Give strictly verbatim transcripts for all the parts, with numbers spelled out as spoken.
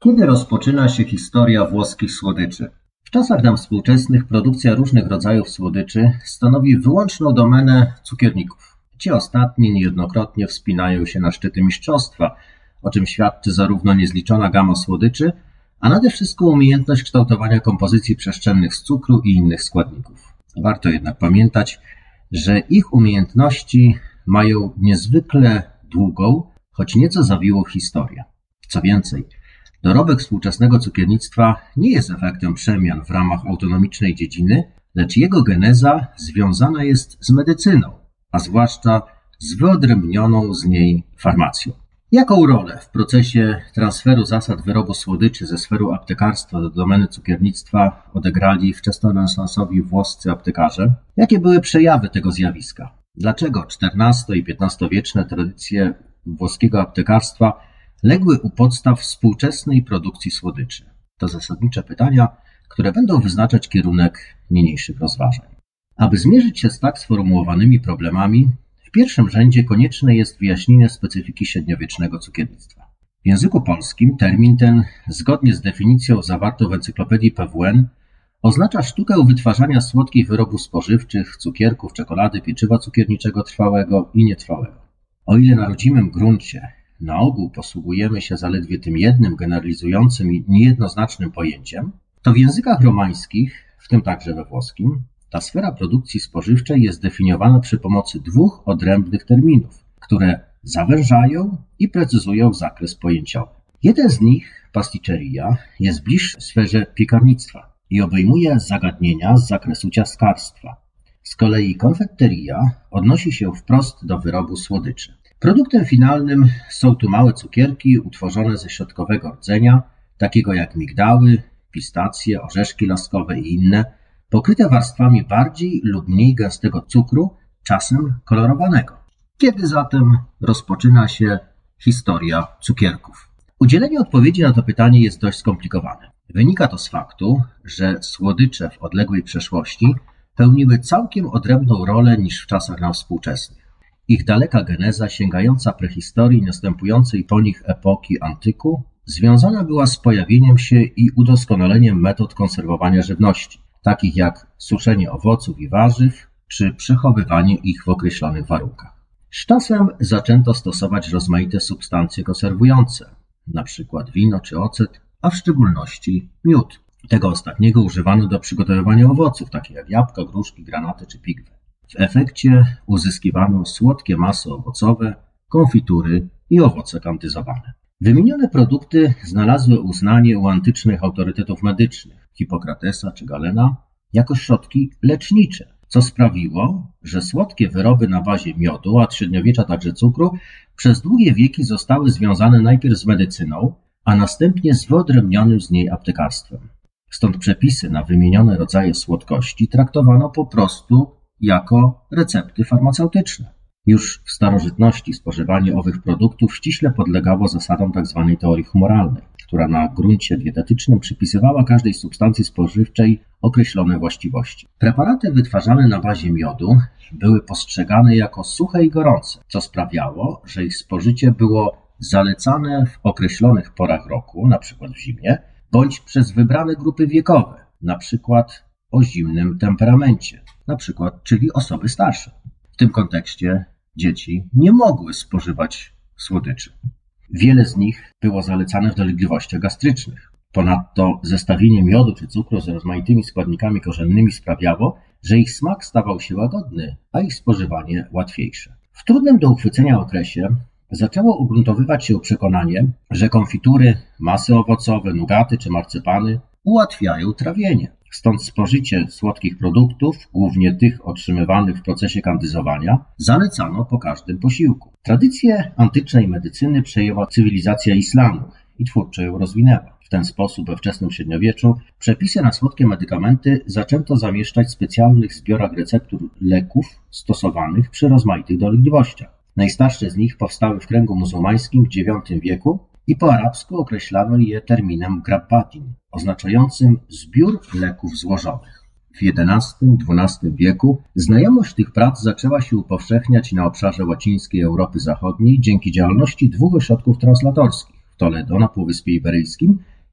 Kiedy rozpoczyna się historia włoskich słodyczy? W czasach nam współczesnych produkcja różnych rodzajów słodyczy stanowi wyłączną domenę cukierników. Ci ostatni niejednokrotnie wspinają się na szczyty mistrzostwa, o czym świadczy zarówno niezliczona gama słodyczy, a nade wszystko umiejętność kształtowania kompozycji przestrzennych z cukru i innych składników. Warto jednak pamiętać, że ich umiejętności mają niezwykle długą, choć nieco zawiłą historię. Co więcej, dorobek współczesnego cukiernictwa nie jest efektem przemian w ramach autonomicznej dziedziny, lecz jego geneza związana jest z medycyną, a zwłaszcza z wyodrębnioną z niej farmacją. Jaką rolę w procesie transferu zasad wyrobu słodyczy ze sfery aptekarstwa do domeny cukiernictwa odegrali wczesnorenesansowi włoscy aptekarze? Jakie były przejawy tego zjawiska? Dlaczego czternasto- i piętnastowieczne tradycje włoskiego aptekarstwa legły u podstaw współczesnej produkcji słodyczy? To zasadnicze pytania, które będą wyznaczać kierunek niniejszych rozważań. Aby zmierzyć się z tak sformułowanymi problemami, w pierwszym rzędzie konieczne jest wyjaśnienie specyfiki średniowiecznego cukiernictwa. W języku polskim termin ten, zgodnie z definicją zawartą w encyklopedii P W N, oznacza sztukę wytwarzania słodkich wyrobów spożywczych, cukierków, czekolady, pieczywa cukierniczego trwałego i nietrwałego. O ile na rodzimym gruncie na ogół posługujemy się zaledwie tym jednym generalizującym i niejednoznacznym pojęciem, to w językach romańskich, w tym także we włoskim, ta sfera produkcji spożywczej jest definiowana przy pomocy dwóch odrębnych terminów, które zawężają i precyzują zakres pojęciowy. Jeden z nich, pasticceria, jest bliższy sferze piekarnictwa i obejmuje zagadnienia z zakresu ciastkarstwa. Z kolei konfekteria odnosi się wprost do wyrobu słodyczy. Produktem finalnym są tu małe cukierki utworzone ze środkowego rdzenia, takiego jak migdały, pistacje, orzeszki laskowe i inne, pokryte warstwami bardziej lub mniej gęstego cukru, czasem kolorowanego. Kiedy zatem rozpoczyna się historia cukierków? Udzielenie odpowiedzi na to pytanie jest dość skomplikowane. Wynika to z faktu, że słodycze w odległej przeszłości pełniły całkiem odrębną rolę niż w czasach nam współczesnych. Ich daleka geneza, sięgająca prehistorii następującej po nich epoki antyku, związana była z pojawieniem się i udoskonaleniem metod konserwowania żywności, takich jak suszenie owoców i warzyw, czy przechowywanie ich w określonych warunkach. Z czasem zaczęto stosować rozmaite substancje konserwujące, np. wino czy ocet, a w szczególności miód. Tego ostatniego używano do przygotowywania owoców, takich jak jabłka, gruszki, granaty czy pigwy. W efekcie uzyskiwano słodkie masy owocowe, konfitury i owoce kandyzowane. Wymienione produkty znalazły uznanie u antycznych autorytetów medycznych, Hipokratesa czy Galena, jako środki lecznicze, co sprawiło, że słodkie wyroby na bazie miodu, a od średniowiecza także cukru, przez długie wieki zostały związane najpierw z medycyną, a następnie z wyodrębnionym z niej aptekarstwem. Stąd przepisy na wymienione rodzaje słodkości traktowano po prostu jako recepty farmaceutyczne. Już w starożytności spożywanie owych produktów ściśle podlegało zasadom tzw. teorii humoralnej, która na gruncie dietetycznym przypisywała każdej substancji spożywczej określone właściwości. Preparaty wytwarzane na bazie miodu były postrzegane jako suche i gorące, co sprawiało, że ich spożycie było zalecane w określonych porach roku, np. w zimie, bądź przez wybrane grupy wiekowe, np. o zimnym temperamencie, np. czyli osoby starsze. W tym kontekście dzieci nie mogły spożywać słodyczy. Wiele z nich było zalecane w dolegliwościach gastrycznych. Ponadto zestawienie miodu czy cukru z rozmaitymi składnikami korzennymi sprawiało, że ich smak stawał się łagodny, a ich spożywanie łatwiejsze. W trudnym do uchwycenia okresie zaczęło ugruntowywać się przekonanie, że konfitury, masy owocowe, nugaty czy marcepany ułatwiają trawienie. Stąd spożycie słodkich produktów, głównie tych otrzymywanych w procesie kandyzowania, zalecano po każdym posiłku. Tradycję antycznej medycyny przejęła cywilizacja islamu i twórczo ją rozwinęła. W ten sposób we wczesnym średniowieczu przepisy na słodkie medykamenty zaczęto zamieszczać w specjalnych zbiorach receptur leków stosowanych przy rozmaitych dolegliwościach. Najstarsze z nich powstały w kręgu muzułmańskim w dziewiątym wieku i po arabsku określano je terminem grabbatin, oznaczającym zbiór leków złożonych. W jedenastym-dwunastym wieku znajomość tych prac zaczęła się upowszechniać na obszarze łacińskiej Europy Zachodniej dzięki działalności dwóch ośrodków translatorskich w Toledo na Półwyspie Iberyjskim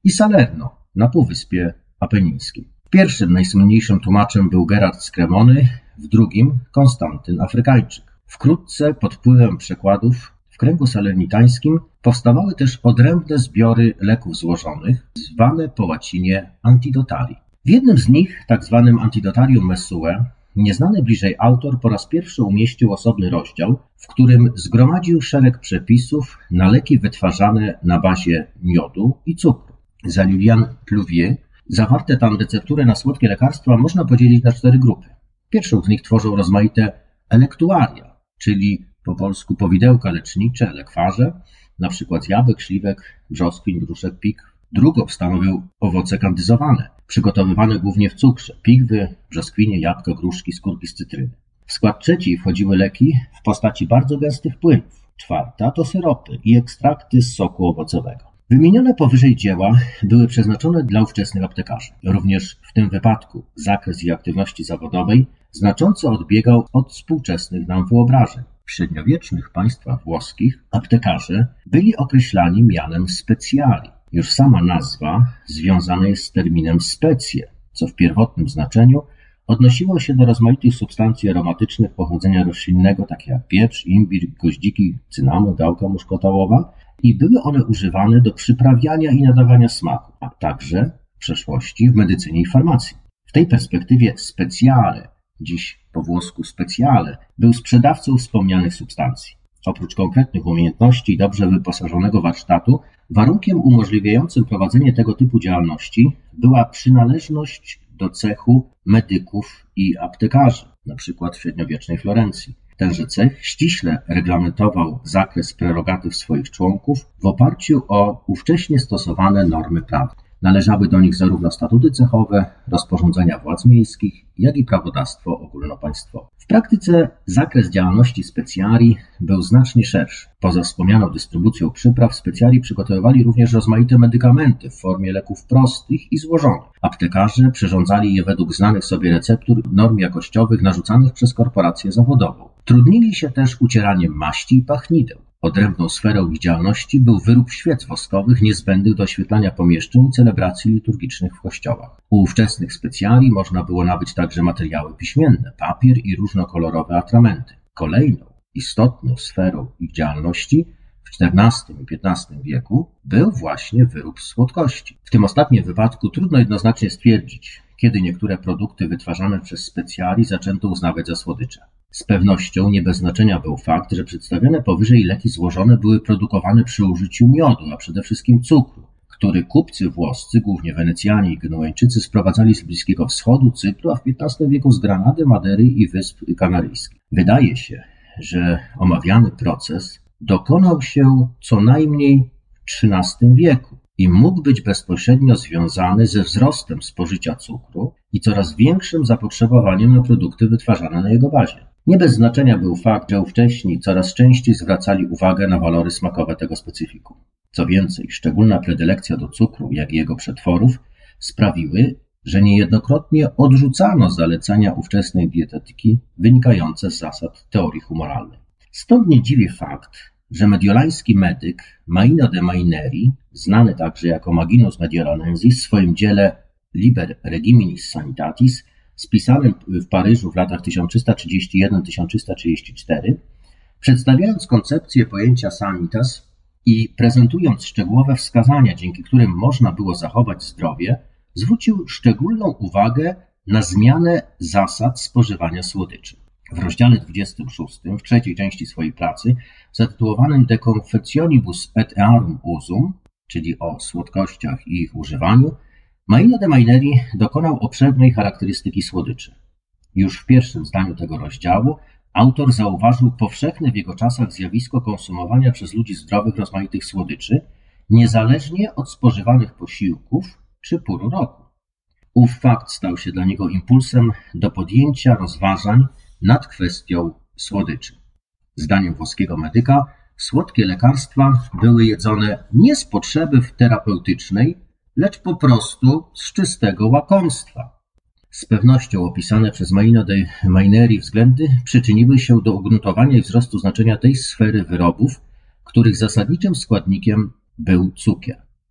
i Salerno na Półwyspie Apenińskim. Pierwszym, najsłynniejszym tłumaczem był Gerard z Cremony, w drugim Konstantyn Afrykańczyk. Wkrótce pod wpływem przekładów w kręgu salernitańskim powstawały też odrębne zbiory leków złożonych, zwane po łacinie antidotari. W jednym z nich, tak zwanym Antidotarium Mesue, nieznany bliżej autor po raz pierwszy umieścił osobny rozdział, w którym zgromadził szereg przepisów na leki wytwarzane na bazie miodu i cukru. Za Lilian Pluvier zawarte tam receptury na słodkie lekarstwa można podzielić na cztery grupy. Pierwszą z nich tworzą rozmaite elektuaria, czyli po polsku powidełka lecznicze, lekwarze, na przykład z jabłek, śliwek, brzoskwin, gruszek, pik. Drugą stanowią owoce kandyzowane, przygotowywane głównie w cukrze, pigwy, brzoskwinie, jabłka, gruszki, skórki z cytryny. W skład trzeci wchodziły leki w postaci bardzo gęstych płynów. Czwarta to syropy i ekstrakty z soku owocowego. Wymienione powyżej dzieła były przeznaczone dla ówczesnych aptekarzy. Również w tym wypadku zakres ich aktywności zawodowej znacząco odbiegał od współczesnych nam wyobrażeń. W średniowiecznych państwach włoskich aptekarze byli określani mianem speciali. Już sama nazwa związana jest z terminem specie, co w pierwotnym znaczeniu odnosiło się do rozmaitych substancji aromatycznych pochodzenia roślinnego, takie jak pieprz, imbir, goździki, cynamon, gałka muszkotałowa, i były one używane do przyprawiania i nadawania smaku, a także w przeszłości w medycynie i farmacji. W tej perspektywie speciale, dziś po włosku speciale, był sprzedawcą wspomnianych substancji. Oprócz konkretnych umiejętności i dobrze wyposażonego warsztatu, warunkiem umożliwiającym prowadzenie tego typu działalności była przynależność do cechu medyków i aptekarzy, np. w średniowiecznej Florencji. Tenże cech ściśle reglamentował zakres prerogatyw swoich członków w oparciu o ówcześnie stosowane normy prawne. Należały do nich zarówno statuty cechowe, rozporządzenia władz miejskich, jak i prawodawstwo ogólnopaństwowe. W praktyce zakres działalności specjali był znacznie szerszy. Poza wspomnianą dystrybucją przypraw, specjali przygotowywali również rozmaite medykamenty w formie leków prostych i złożonych. Aptekarze przyrządzali je według znanych sobie receptur norm jakościowych narzucanych przez korporację zawodową. Trudnili się też ucieraniem maści i pachnideł. Odrębną sferą ich działalności był wyrób świec woskowych niezbędnych do oświetlania pomieszczeń i celebracji liturgicznych w kościołach. U ówczesnych specjali można było nabyć także materiały piśmienne, papier i różnokolorowe atramenty. Kolejną istotną sferą ich działalności w czternastym i piętnastym wieku był właśnie wyrób słodkości. W tym ostatnim wypadku trudno jednoznacznie stwierdzić, kiedy niektóre produkty wytwarzane przez specjali zaczęto uznawać za słodycze. Z pewnością nie bez znaczenia był fakt, że przedstawione powyżej leki złożone były produkowane przy użyciu miodu, a przede wszystkim cukru, który kupcy włoscy, głównie Wenecjanie i Genueńczycy, sprowadzali z Bliskiego Wschodu, Cypru, a w piętnastym wieku z Granady, Madery i Wysp Kanaryjskich. Wydaje się, że omawiany proces dokonał się co najmniej w trzynastym wieku i mógł być bezpośrednio związany ze wzrostem spożycia cukru i coraz większym zapotrzebowaniem na produkty wytwarzane na jego bazie. Nie bez znaczenia był fakt, że ówcześni coraz częściej zwracali uwagę na walory smakowe tego specyfiku. Co więcej, szczególna predylekcja do cukru, jak i jego przetworów sprawiły, że niejednokrotnie odrzucano zalecenia ówczesnej dietetyki wynikające z zasad teorii humoralnej. Stąd nie dziwi fakt, że mediolański medyk Maino de Maineri, znany także jako Maginus Mediolanensis, w swoim dziele Liber Regiminis Sanitatis, spisanym w Paryżu w latach tysiąc trzysta trzydzieści jeden do tysiąc trzysta trzydzieści cztery, przedstawiając koncepcję pojęcia sanitas i prezentując szczegółowe wskazania, dzięki którym można było zachować zdrowie, zwrócił szczególną uwagę na zmianę zasad spożywania słodyczy. W rozdziale dwudziestym szóstym, w trzeciej części swojej pracy, zatytułowanym De confectionibus et earum usum, czyli o słodkościach i ich używaniu, Maino de Maineri dokonał obszernej charakterystyki słodyczy. Już w pierwszym zdaniu tego rozdziału autor zauważył powszechne w jego czasach zjawisko konsumowania przez ludzi zdrowych rozmaitych słodyczy, niezależnie od spożywanych posiłków czy pór roku. Ów fakt stał się dla niego impulsem do podjęcia rozważań nad kwestią słodyczy. Zdaniem włoskiego medyka słodkie lekarstwa były jedzone nie z potrzeby terapeutycznej, lecz po prostu z czystego łakomstwa. Z pewnością opisane przez Maino de Maineri względy przyczyniły się do ugruntowania i wzrostu znaczenia tej sfery wyrobów, których zasadniczym składnikiem był cukier.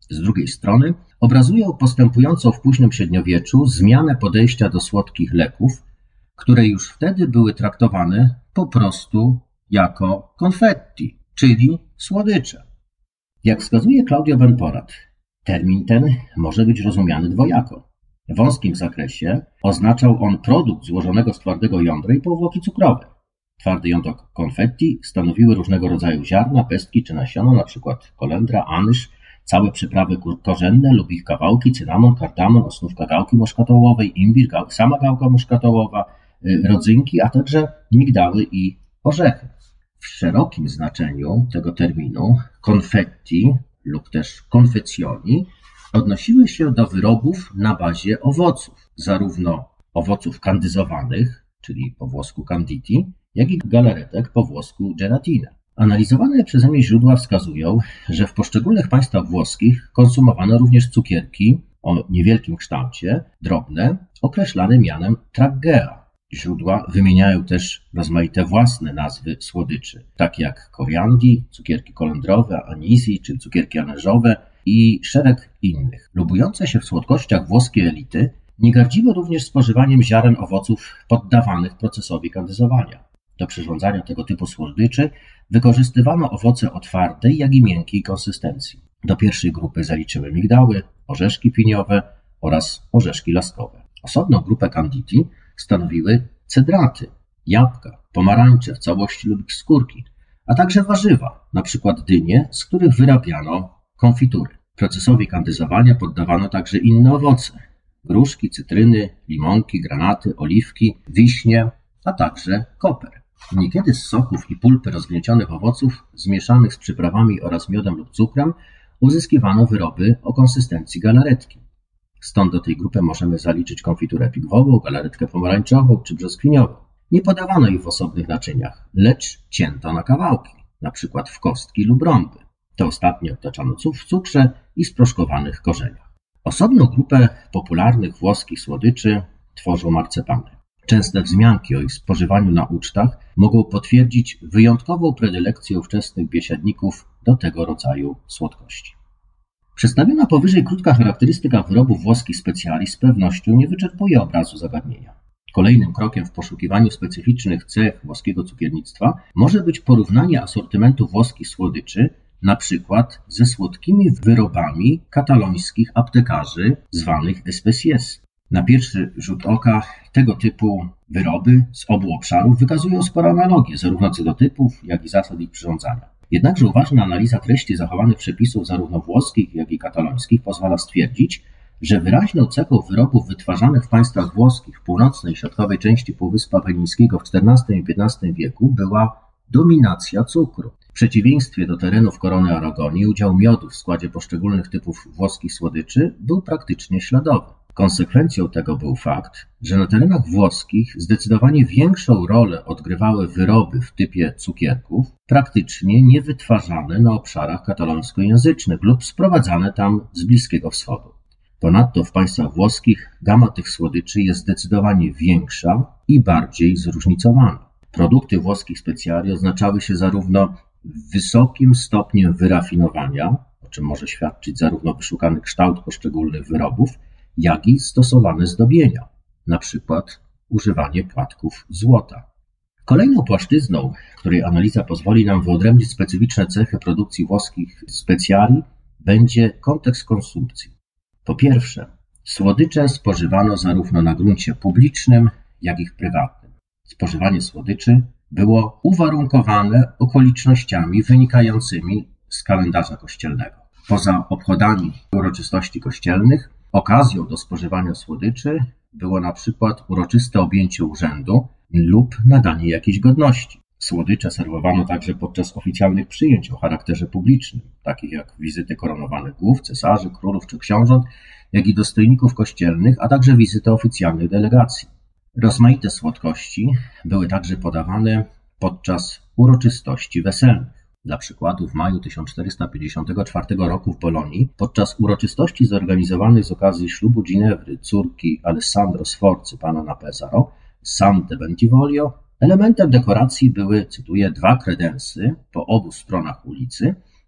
Z drugiej strony obrazują postępującą w późnym średniowieczu zmianę podejścia do słodkich leków, które już wtedy były traktowane po prostu jako konfetti, czyli słodycze. Jak wskazuje Claudio Benporat, termin ten może być rozumiany dwojako. W wąskim zakresie oznaczał on produkt złożonego z twardego jądra i powłoki cukrowe. Twarde jądro konfetti stanowiły różnego rodzaju ziarna, pestki czy nasiona, np. kolendra, anyż, całe przyprawy korzenne lub ich kawałki, cynamon, kardamon, osnówka gałki muszkatołowej, imbir, gał, sama gałka muszkatołowa, rodzynki, a także migdały i orzechy. W szerokim znaczeniu tego terminu konfetti lub też konfecjoni odnosiły się do wyrobów na bazie owoców, zarówno owoców kandyzowanych, czyli po włosku canditi, jak i galaretek po włosku gelatina. Analizowane przeze mnie źródła wskazują, że w poszczególnych państwach włoskich konsumowano również cukierki o niewielkim kształcie, drobne, określane mianem traggea. Źródła wymieniają też rozmaite własne nazwy słodyczy, takie jak koriandi, cukierki kolendrowe, anisi czy cukierki anyżowe i szereg innych. Lubujące się w słodkościach włoskie elity nie gardziły również spożywaniem ziaren owoców poddawanych procesowi kandyzowania. Do przyrządzania tego typu słodyczy wykorzystywano owoce o twardej, jak i miękkiej konsystencji. Do pierwszej grupy zaliczyły migdały, orzeszki piniowe oraz orzeszki laskowe. Osobną grupę canditi stanowiły cedraty, jabłka, pomarańcze w całości lub ich skórki, a także warzywa, np. dynie, z których wyrabiano konfitury. Procesowi kandyzowania poddawano także inne owoce: gruszki, cytryny, limonki, granaty, oliwki, wiśnie, a także koper. Niekiedy z soków i pulpy rozgniecionych owoców zmieszanych z przyprawami oraz miodem lub cukrem uzyskiwano wyroby o konsystencji galaretki. Stąd do tej grupy możemy zaliczyć konfiturę pigwową, galaretkę pomarańczową czy brzoskwiniową. Nie podawano ich w osobnych naczyniach, lecz cięto na kawałki, np. w kostki lub rąby. Te ostatnie obtaczano w cukrze i sproszkowanych korzeniach. Osobną grupę popularnych włoskich słodyczy tworzą marcepany. Częste wzmianki o ich spożywaniu na ucztach mogą potwierdzić wyjątkową predylekcję ówczesnych biesiadników do tego rodzaju słodkości. Przedstawiona powyżej krótka charakterystyka wyrobów włoskich specjali z pewnością nie wyczerpuje obrazu zagadnienia. Kolejnym krokiem w poszukiwaniu specyficznych cech włoskiego cukiernictwa może być porównanie asortymentu włoskich słodyczy na przykład ze słodkimi wyrobami katalońskich aptekarzy zwanych espèces. Na pierwszy rzut oka tego typu wyroby z obu obszarów wykazują spore analogie, zarówno co do typów, jak i zasad ich przyrządzania. Jednakże uważna analiza treści zachowanych przepisów zarówno włoskich, jak i katalońskich pozwala stwierdzić, że wyraźną cechą wyrobów wytwarzanych w państwach włoskich w północnej i środkowej części Półwyspu Apenińskiego w czternastym i piętnastym wieku była dominacja cukru. W przeciwieństwie do terenów korony Aragonii udział miodu w składzie poszczególnych typów włoskich słodyczy był praktycznie śladowy. Konsekwencją tego był fakt, że na terenach włoskich zdecydowanie większą rolę odgrywały wyroby w typie cukierków, praktycznie niewytwarzane na obszarach katalońskojęzycznych lub sprowadzane tam z Bliskiego Wschodu. Ponadto w państwach włoskich gama tych słodyczy jest zdecydowanie większa i bardziej zróżnicowana. Produkty włoskich specjali oznaczały się zarówno wysokim stopniem wyrafinowania, o czym może świadczyć zarówno wyszukany kształt poszczególnych wyrobów, jak i stosowane zdobienia, na przykład używanie płatków złota. Kolejną płaszczyzną, której analiza pozwoli nam wyodrębnić specyficzne cechy produkcji włoskich specjali, będzie kontekst konsumpcji. Po pierwsze, słodycze spożywano zarówno na gruncie publicznym, jak i prywatnym. Spożywanie słodyczy było uwarunkowane okolicznościami wynikającymi z kalendarza kościelnego. Poza obchodami uroczystości kościelnych, okazją do spożywania słodyczy było na przykład uroczyste objęcie urzędu lub nadanie jakiejś godności. Słodycze serwowano także podczas oficjalnych przyjęć o charakterze publicznym, takich jak wizyty koronowanych głów, cesarzy, królów czy książąt, jak i dostojników kościelnych, a także wizyty oficjalnych delegacji. Rozmaite słodkości były także podawane podczas uroczystości weselnych. Dla przykładu w maju tysiąc czterysta pięćdziesiątego czwartego roku w Bolonii podczas uroczystości zorganizowanych z okazji ślubu Ginevry, córki Alessandro Sforcy, pana na Pesaro, San de Bentivoglio, elementem dekoracji były, cytuję, dwa kredensy po obu stronach ulicy,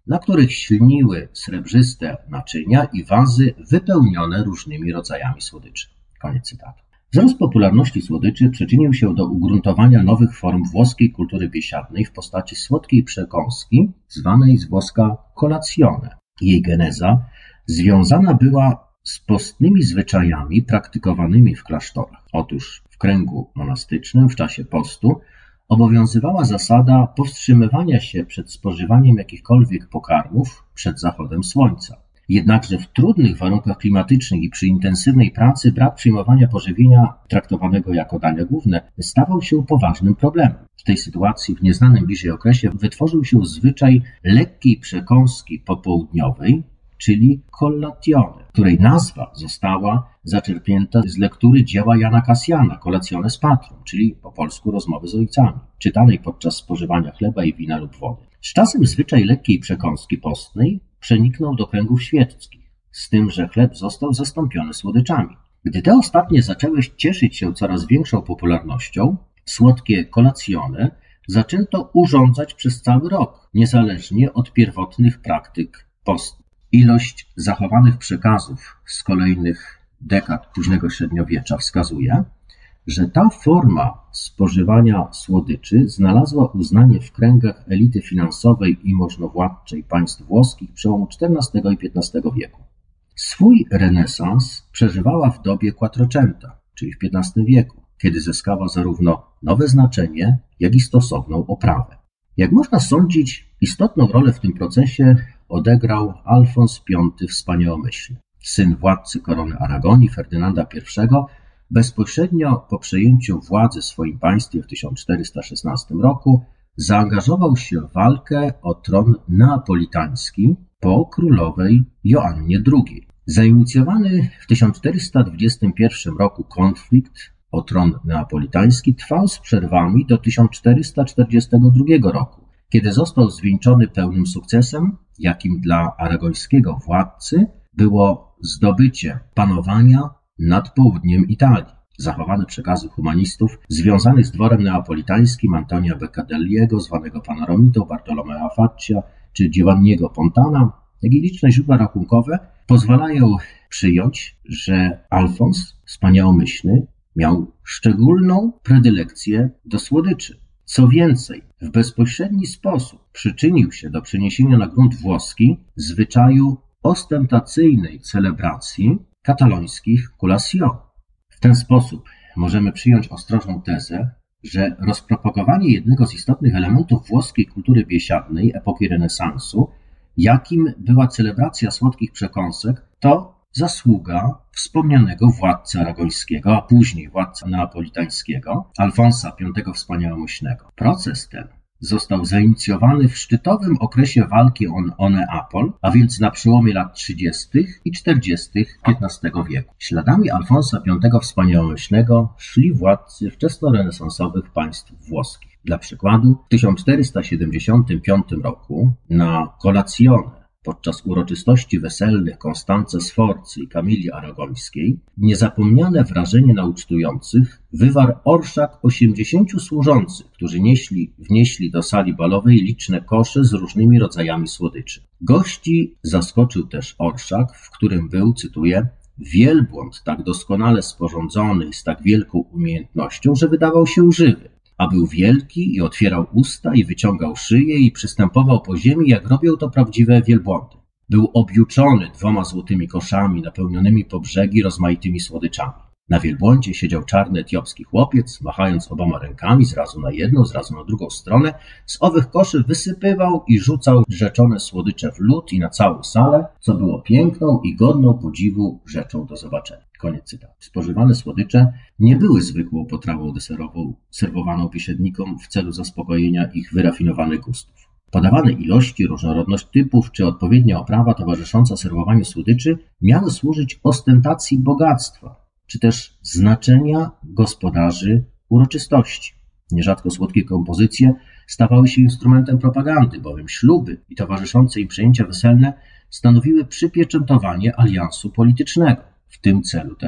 na których śliniły srebrzyste naczynia i wazy wypełnione różnymi rodzajami słodyczy. Koniec cytatu. Wzrost popularności słodyczy przyczynił się do ugruntowania nowych form włoskiej kultury biesiadnej w postaci słodkiej przekąski, zwanej z włoska colazione. Jej geneza związana była z postnymi zwyczajami praktykowanymi w klasztorach. Otóż w kręgu monastycznym w czasie postu obowiązywała zasada powstrzymywania się przed spożywaniem jakichkolwiek pokarmów przed zachodem słońca. Jednakże w trudnych warunkach klimatycznych i przy intensywnej pracy brak przyjmowania pożywienia traktowanego jako danie główne stawał się poważnym problemem. W tej sytuacji w nieznanym bliżej okresie wytworzył się zwyczaj lekkiej przekąski popołudniowej, czyli collatione, której nazwa została zaczerpnięta z lektury dzieła Jana Kasjana, Colationes Patrum, czyli po polsku rozmowy z ojcami, czytanej podczas spożywania chleba i wina lub wody. Z czasem zwyczaj lekkiej przekąski postnej przeniknął do kręgów świeckich, z tym, że chleb został zastąpiony słodyczami. Gdy te ostatnie zaczęły cieszyć się coraz większą popularnością, słodkie colazione zaczęto urządzać przez cały rok, niezależnie od pierwotnych praktyk postnych. Ilość zachowanych przekazów z kolejnych dekad późnego średniowiecza wskazuje, że ta forma spożywania słodyczy znalazła uznanie w kręgach elity finansowej i możnowładczej państw włoskich przełomu czternastego i piętnastego wieku. Swój renesans przeżywała w dobie Quattrocenta, czyli w piętnastym wieku, kiedy zyskała zarówno nowe znaczenie, jak i stosowną oprawę. Jak można sądzić, istotną rolę w tym procesie odegrał Alfons Piąty Wspaniałomyślny, syn władcy korony Aragonii Ferdynanda pierwszego, bezpośrednio po przejęciu władzy w swoim państwie w tysiąc czterysta szesnastym roku zaangażował się w walkę o tron neapolitański po królowej Joannie drugiej. Zainicjowany w tysiąc czterysta dwudziestym pierwszym roku konflikt o tron neapolitański trwał z przerwami do tysiąc czterysta czterdziestego drugiego roku, kiedy został zwieńczony pełnym sukcesem, jakim dla aragońskiego władcy było zdobycie panowania nad południem Italii. Zachowane przekazy humanistów związanych z dworem neapolitańskim Antonia Beccadelliego, zwanego Panoramitą, Bartolomea Faccia czy Giovanniego Pontana, jak i liczne źródła rachunkowe pozwalają przyjąć, że Alfons Wspaniałomyślny miał szczególną predylekcję do słodyczy. Co więcej, w bezpośredni sposób przyczynił się do przeniesienia na grunt włoski zwyczaju ostentacyjnej celebracji katalońskich colación. W ten sposób możemy przyjąć ostrożną tezę, że rozpropagowanie jednego z istotnych elementów włoskiej kultury biesiadnej epoki renesansu, jakim była celebracja słodkich przekąsek, to zasługa wspomnianego władcy aragońskiego, a później władcy neapolitańskiego, Alfonsa Piątego Wspaniałomyślnego. Proces ten został zainicjowany w szczytowym okresie walki o, o Neapol, a więc na przełomie lat trzydziestych i czterdziestych piętnastego wieku. Śladami Alfonsa Piątego Wspaniałomyślnego szli władcy wczesnorenesansowych państw włoskich. Dla przykładu, w tysiąc czterysta siedemdziesiątym piątym roku na Colazione podczas uroczystości weselnych Konstance Sforcy i Kamilii Aragońskiej niezapomniane wrażenie na ucztujących wywarł orszak osiemdziesięciu służących, którzy nieśli, wnieśli do sali balowej liczne kosze z różnymi rodzajami słodyczy. Gości zaskoczył też orszak, w którym był, cytuję, wielbłąd tak doskonale sporządzony i z tak wielką umiejętnością, że wydawał się żywy. A był wielki i otwierał usta i wyciągał szyję i przystępował po ziemi, jak robią to prawdziwe wielbłądy. Był objuczony dwoma złotymi koszami napełnionymi po brzegi rozmaitymi słodyczami. Na wielbłądzie siedział czarny etiopski chłopiec, machając oboma rękami z razu na jedną, z razu na drugą stronę. Z owych koszy wysypywał i rzucał rzeczone słodycze w lód i na całą salę, co było piękną i godną podziwu rzeczą do zobaczenia. Koniec cytatu. Spożywane słodycze nie były zwykłą potrawą deserową serwowaną biesiadnikom w celu zaspokojenia ich wyrafinowanych gustów. Podawane ilości, różnorodność typów czy odpowiednia oprawa towarzysząca serwowaniu słodyczy miały służyć ostentacji bogactwa, czy też znaczenia gospodarzy uroczystości. Nierzadko słodkie kompozycje stawały się instrumentem propagandy, bowiem śluby i towarzyszące im przyjęcia weselne stanowiły przypieczętowanie aliansu politycznego. W tym celu też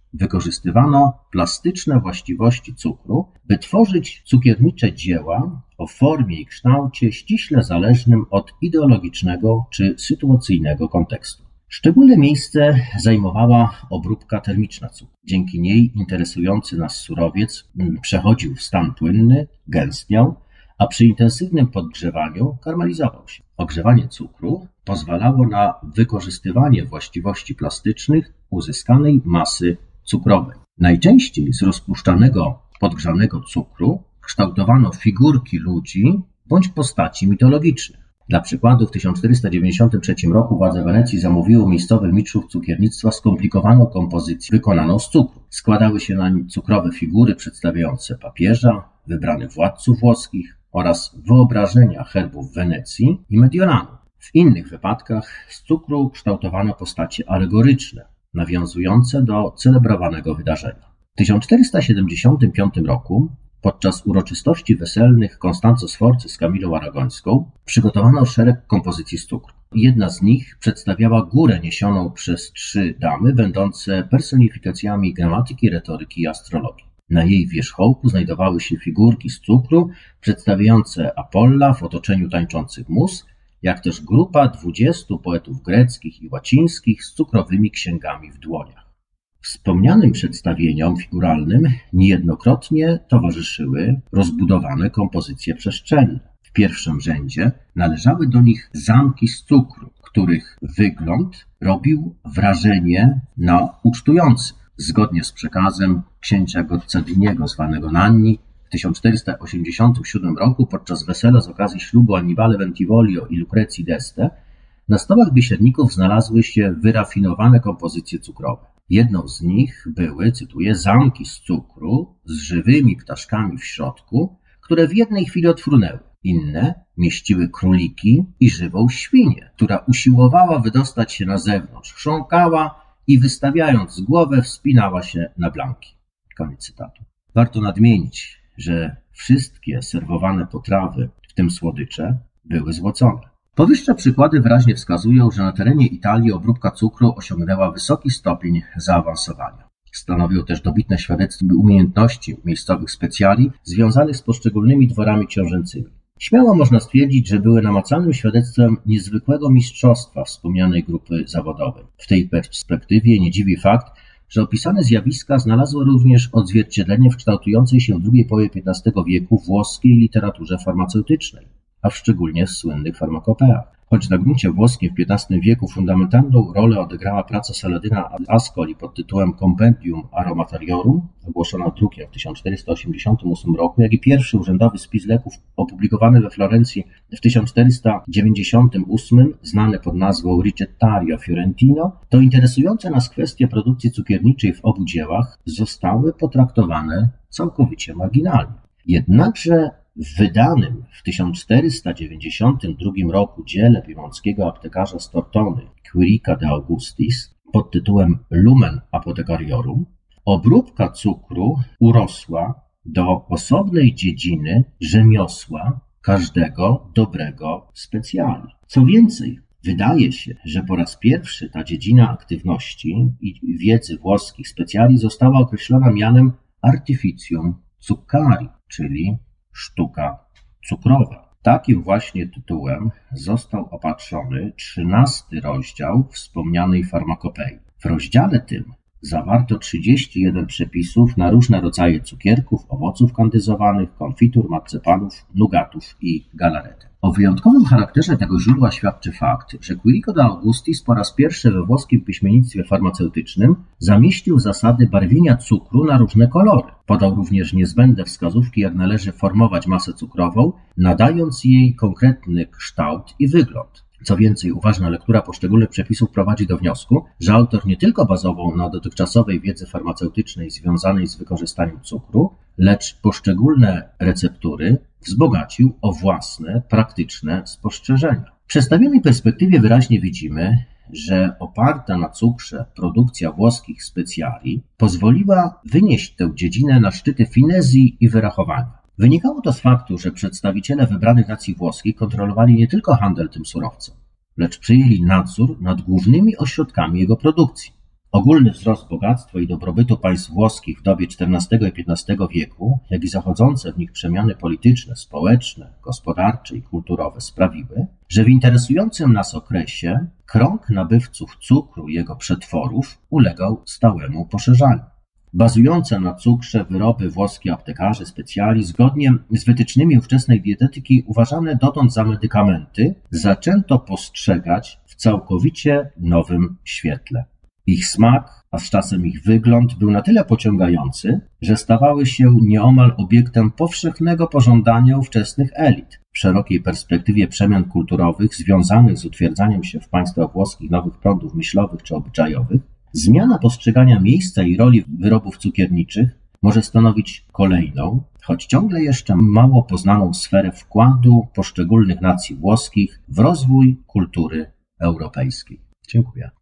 Wykorzystywano plastyczne właściwości cukru, by tworzyć cukiernicze dzieła o formie i kształcie ściśle zależnym od ideologicznego czy sytuacyjnego kontekstu. Szczególne miejsce zajmowała obróbka termiczna cukru. Dzięki niej interesujący nas surowiec przechodził w stan płynny, gęstniał, a przy intensywnym podgrzewaniu karmelizował się. Ogrzewanie cukru pozwalało na wykorzystywanie właściwości plastycznych uzyskanej masy cukrowej. Najczęściej z rozpuszczanego, podgrzanego cukru kształtowano figurki ludzi bądź postaci mitologicznych. Dla przykładu w tysiąc czterysta dziewięćdziesiątym trzecim roku władze Wenecji zamówiły u miejscowych mistrzów cukiernictwa skomplikowaną kompozycję wykonaną z cukru. Składały się na nim cukrowe figury przedstawiające papieża, wybranych władców włoskich oraz wyobrażenia herbów Wenecji i Mediolanu. W innych wypadkach z cukru kształtowano postacie alegoryczne, nawiązujące do celebrowanego wydarzenia. W tysiąc czterysta siedemdziesiątym piątym roku podczas uroczystości weselnych Konstanzo Sforcy z Kamilą Aragońską przygotowano szereg kompozycji z cukru. Jedna z nich przedstawiała górę niesioną przez trzy damy, będące personifikacjami gramatyki, retoryki i astrologii. Na jej wierzchołku znajdowały się figurki z cukru przedstawiające Apolla w otoczeniu tańczących mus, jak też grupa dwudziestu poetów greckich i łacińskich z cukrowymi księgami w dłoniach. Wspomnianym przedstawieniom figuralnym niejednokrotnie towarzyszyły rozbudowane kompozycje przestrzenne. W pierwszym rzędzie należały do nich zamki z cukru, których wygląd robił wrażenie na ucztujących. Zgodnie z przekazem księcia Gozzadiniego zwanego Nanni w tysiąc czterysta osiemdziesiątym siódmym roku podczas wesela z okazji ślubu Annibale Bentivoglio i Lucrecji d'Este na stołach biesiadników znalazły się wyrafinowane kompozycje cukrowe. Jedną z nich były, cytuję, zamki z cukru z żywymi ptaszkami w środku, które w jednej chwili odfrunęły. Inne mieściły króliki i żywą świnię, która usiłowała wydostać się na zewnątrz, chrząkała i wystawiając głowę wspinała się na blanki. Koniec cytatu. Warto nadmienić, że wszystkie serwowane potrawy, w tym słodycze, były złocone. Powyższe przykłady wyraźnie wskazują, że na terenie Italii obróbka cukru osiągnęła wysoki stopień zaawansowania. Stanowią też dobitne świadectwo umiejętności miejscowych specjali związanych z poszczególnymi dworami książęcymi. Śmiało można stwierdzić, że były namacalnym świadectwem niezwykłego mistrzostwa wspomnianej grupy zawodowej. W tej perspektywie nie dziwi fakt, że opisane zjawiska znalazły również odzwierciedlenie w kształtującej się w drugiej połowie piętnastego wieku włoskiej literaturze farmaceutycznej, a szczególnie w słynnych farmakopeach. Choć na gruncie włoskim w piętnastym wieku fundamentalną rolę odegrała praca Saladyna Ascoli pod tytułem Compendium Aromatariorum, ogłoszona drukiem w tysiąc czterysta osiemdziesiątym ósmym roku, jak i pierwszy urzędowy spis leków opublikowany we Florencji w tysiąc czterysta dziewięćdziesiątym ósmym, znany pod nazwą Ricettario Fiorentino, to interesujące nas kwestie produkcji cukierniczej w obu dziełach zostały potraktowane całkowicie marginalnie. Jednakże w wydanym w tysiąc czterysta dziewięćdziesiątym drugim roku dziele piemonckiego aptekarza z Tortony Quirica de Augustis pod tytułem Lumen Apothecariorum obróbka cukru urosła do osobnej dziedziny rzemiosła każdego dobrego specjali. Co więcej, wydaje się, że po raz pierwszy ta dziedzina aktywności i wiedzy włoskich specjali została określona mianem artificium cuccari, czyli sztuka cukrowa. Takim właśnie tytułem został opatrzony trzynasty rozdział wspomnianej farmakopei. W rozdziale tym zawarto trzydzieści jeden przepisów na różne rodzaje cukierków, owoców kandyzowanych, konfitur, marcepanów, nugatów i galaretek. O wyjątkowym charakterze tego źródła świadczy fakt, że Quirico de Augustis po raz pierwszy we włoskim piśmiennictwie farmaceutycznym zamieścił zasady barwienia cukru na różne kolory. Podał również niezbędne wskazówki, jak należy formować masę cukrową, nadając jej konkretny kształt i wygląd. Co więcej, uważna lektura poszczególnych przepisów prowadzi do wniosku, że autor nie tylko bazował na dotychczasowej wiedzy farmaceutycznej związanej z wykorzystaniem cukru, lecz poszczególne receptury wzbogacił o własne, praktyczne spostrzeżenia. W przedstawionej perspektywie wyraźnie widzimy, że oparta na cukrze produkcja włoskich specjali pozwoliła wynieść tę dziedzinę na szczyty finezji i wyrachowania. Wynikało to z faktu, że przedstawiciele wybranych nacji włoskich kontrolowali nie tylko handel tym surowcem, lecz przyjęli nadzór nad głównymi ośrodkami jego produkcji. Ogólny wzrost bogactwa i dobrobytu państw włoskich w dobie czternastego i piętnastego wieku, jak i zachodzące w nich przemiany polityczne, społeczne, gospodarcze i kulturowe sprawiły, że w interesującym nas okresie krąg nabywców cukru i jego przetworów ulegał stałemu poszerzaniu. Bazujące na cukrze wyroby włoskie aptekarzy specjali, zgodnie z wytycznymi ówczesnej dietetyki uważane dotąd za medykamenty, zaczęto postrzegać w całkowicie nowym świetle. Ich smak, a z czasem ich wygląd był na tyle pociągający, że stawały się nieomal obiektem powszechnego pożądania ówczesnych elit. W szerokiej perspektywie przemian kulturowych związanych z utwierdzaniem się w państwach włoskich nowych prądów myślowych czy obyczajowych, zmiana postrzegania miejsca i roli wyrobów cukierniczych może stanowić kolejną, choć ciągle jeszcze mało poznaną sferę wkładu poszczególnych nacji włoskich w rozwój kultury europejskiej. Dziękuję.